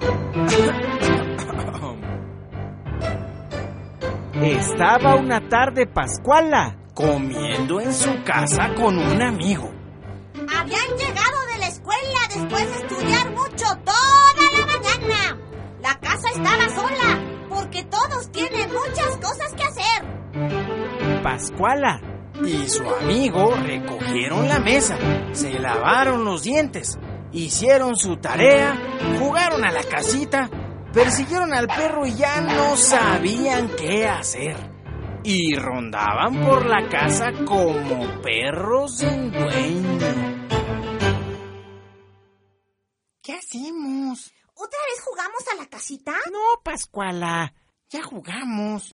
Estaba una tarde Pascuala comiendo en su casa con un amigo. Habían llegado de la escuela después de estudiar mucho toda la mañana. La casa estaba sola porque todos tienen muchas cosas que hacer. Pascuala y su amigo recogieron la mesa, se lavaron los dientes, hicieron su tarea, jugaron a la casita, persiguieron al perro y ya no sabían qué hacer. Y rondaban por la casa como perros sin dueño. ¿Qué hacemos? ¿Otra vez jugamos a la casita? No, Pascuala, ya jugamos.